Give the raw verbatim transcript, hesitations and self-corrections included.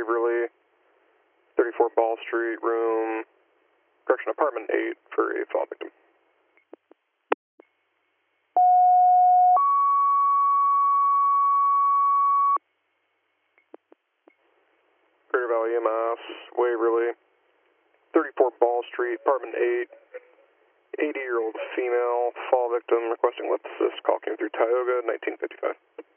Waverly, thirty-four Ball Street, room, correction, apartment eight for a fall victim. Greater Valley E M S, Waverly, thirty-four Ball Street, apartment eight, eighty-year-old female, fall victim, requesting lift assist, call came through Tioga, nineteen fifty-five.